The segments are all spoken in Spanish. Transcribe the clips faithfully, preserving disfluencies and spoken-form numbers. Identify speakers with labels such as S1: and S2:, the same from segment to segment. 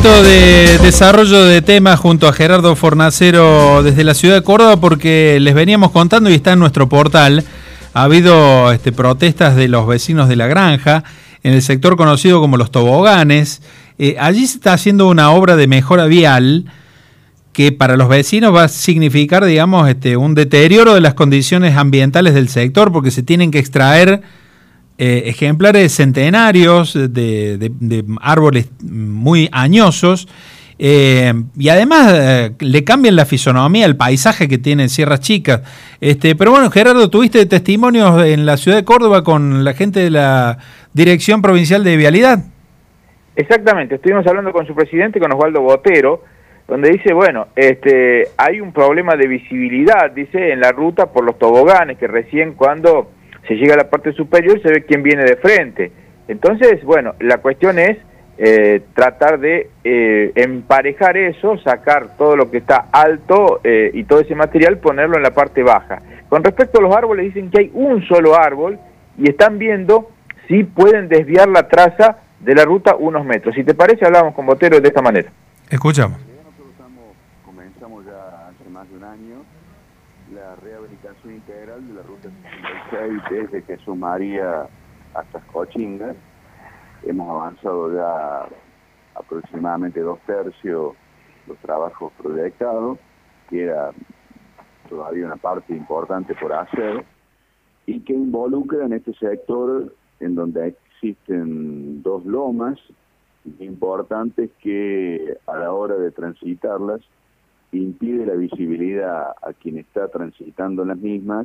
S1: Momento de desarrollo de temas junto a Gerardo Fornacero desde la ciudad de Córdoba, porque les veníamos contando y está en nuestro portal. Ha habido este, protestas de los vecinos de La Granja en el sector conocido como Los Toboganes. Eh, allí se está haciendo una obra de mejora vial que para los vecinos va a significar, digamos, este, un deterioro de las condiciones ambientales del sector, porque se tienen que extraer eh, ejemplares centenarios de, de, de árboles muy añosos, eh, y además eh, le cambian la fisonomía, el paisaje que tienen Sierras Chicas. Este, pero bueno, Gerardo, tuviste testimonios en la ciudad de Córdoba con la gente de la Dirección Provincial de Vialidad.
S2: Exactamente, estuvimos hablando con su presidente, con Osvaldo Botero, donde dice, bueno, este, hay un problema de visibilidad, dice, en la ruta por los toboganes, que recién cuando se llega a la parte superior se ve quién viene de frente. Entonces, bueno, la cuestión es eh, tratar de eh, emparejar eso, sacar todo lo que está alto eh, y todo ese material, ponerlo en la parte baja. Con respecto a los árboles, dicen que hay un solo árbol y están viendo si pueden desviar la traza de la ruta unos metros. Si te parece, hablamos con Botero de esta manera.
S1: Escuchamos.
S3: Comenzamos ya hace más de un año la rehabilitación integral de la ruta sesenta y seis desde Jesús María hasta Cochinga. Hemos avanzado ya aproximadamente dos tercios los trabajos proyectados, que era todavía una parte importante por hacer, y que involucra en este sector en donde existen dos lomas importantes que a la hora de transitarlas impide la visibilidad a quien está transitando las mismas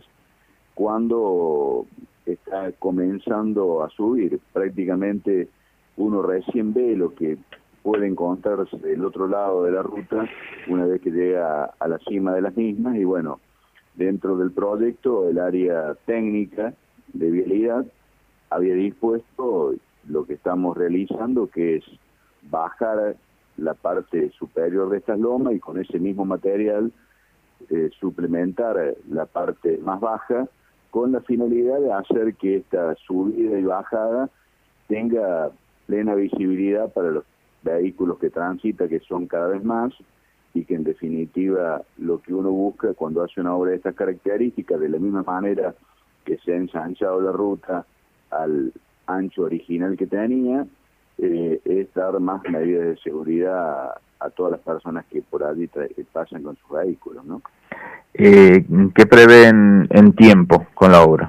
S3: cuando está comenzando a subir. Prácticamente uno recién ve lo que puede encontrarse del otro lado de la ruta una vez que llega a la cima de las mismas. Y bueno, dentro del proyecto el área técnica de vialidad había dispuesto lo que estamos realizando, que es bajar la parte superior de estas lomas y con ese mismo material eh, suplementar la parte más baja, con la finalidad de hacer que esta subida y bajada tenga plena visibilidad para los vehículos que transitan, que son cada vez más, y que en definitiva lo que uno busca cuando hace una obra de estas características, de la misma manera que se ha ensanchado la ruta al ancho original que tenía, eh, es dar más medidas de seguridad a, a todas las personas que por allí pasan con sus vehículos, ¿no?
S4: Eh, ¿Qué prevén en tiempo con la obra?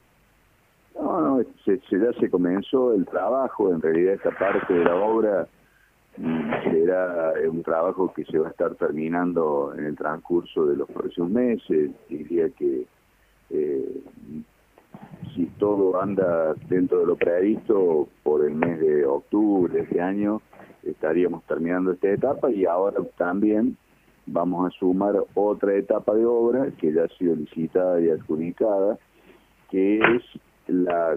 S3: No, no, se, se, ya se comenzó el trabajo. En realidad esta parte de la obra mm, será un trabajo que se va a estar terminando en el transcurso de los próximos meses. Diría que eh, si todo anda dentro de lo previsto, por el mes de octubre de este año estaríamos terminando esta etapa, y ahora también vamos a sumar otra etapa de obra que ya ha sido licitada y adjudicada, que es la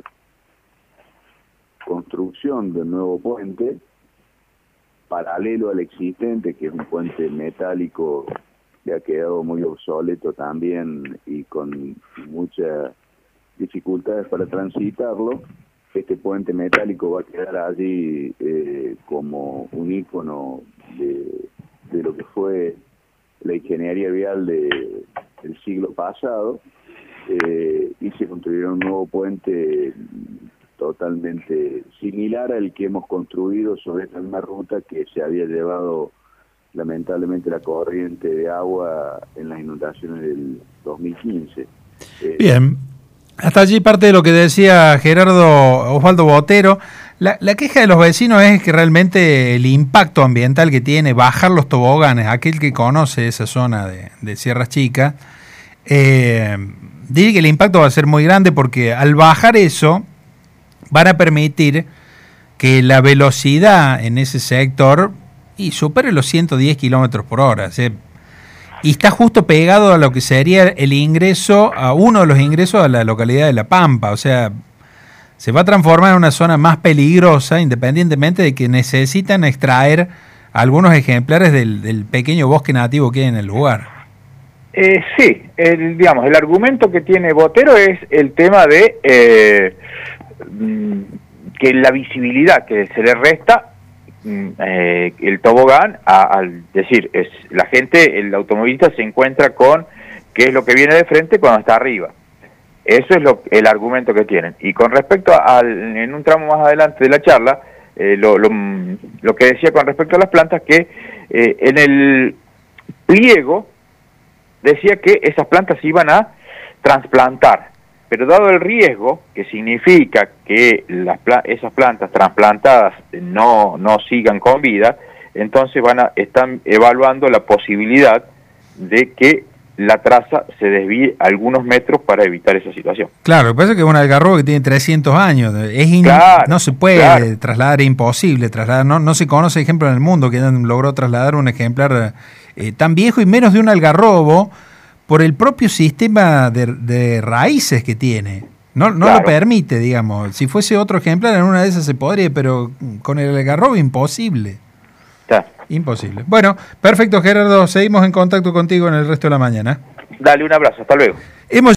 S3: construcción del nuevo puente paralelo al existente, que es un puente metálico que ha quedado muy obsoleto también y con muchas dificultades para transitarlo. Este puente metálico va a quedar allí eh, como un ícono de, de lo que fue la ingeniería vial de, del siglo pasado, eh, y se construirá un nuevo puente totalmente similar al que hemos construido sobre esta misma ruta que se había llevado lamentablemente la corriente de agua en las inundaciones del dos mil quince. Eh,
S1: Bien. Hasta allí parte de lo que decía Gerardo Osvaldo Botero. La, la queja de los vecinos es que realmente el impacto ambiental que tiene bajar los toboganes, aquel que conoce esa zona de, de Sierras Chicas, eh, dice que el impacto va a ser muy grande, porque al bajar eso van a permitir que la velocidad en ese sector y supere los ciento diez kilómetros por hora. O sea, y está justo pegado a lo que sería el ingreso, a uno de los ingresos a la localidad de La Pampa. O sea, se va a transformar en una zona más peligrosa, independientemente de que necesitan extraer algunos ejemplares del, del pequeño bosque nativo que hay en el lugar.
S2: Eh, sí, el, digamos, el argumento que tiene Botero es el tema de eh, que la visibilidad que se le resta eh, el tobogán, a, al decir, es la gente, el automovilista se encuentra con qué es lo que viene de frente cuando está arriba. Eso es lo, el argumento que tienen. Y con respecto al, en un tramo más adelante de la charla, eh, lo, lo, lo que decía con respecto a las plantas, que eh, en el pliego decía que esas plantas se iban a trasplantar, pero dado el riesgo, que significa que las pla esas plantas trasplantadas no, no sigan con vida, entonces van a, están evaluando la posibilidad de que la traza se desvíe algunos metros para evitar esa situación.
S1: Claro, lo que pasa es que es un algarrobo que tiene trescientos años, es in,
S2: claro,
S1: no se puede claro. trasladar, es imposible trasladar, no, no se conoce ejemplo en el mundo que logró trasladar un ejemplar eh, tan viejo y menos de un algarrobo por el propio sistema de, de raíces que tiene. No, no claro. lo permite, digamos. Si fuese otro ejemplar, en una de esas se podría, pero con el algarrobo imposible.
S2: Claro.
S1: Imposible. Bueno, perfecto, Gerardo. Seguimos en contacto contigo en el resto de la mañana.
S2: Dale, un abrazo. Hasta luego.
S1: Hemos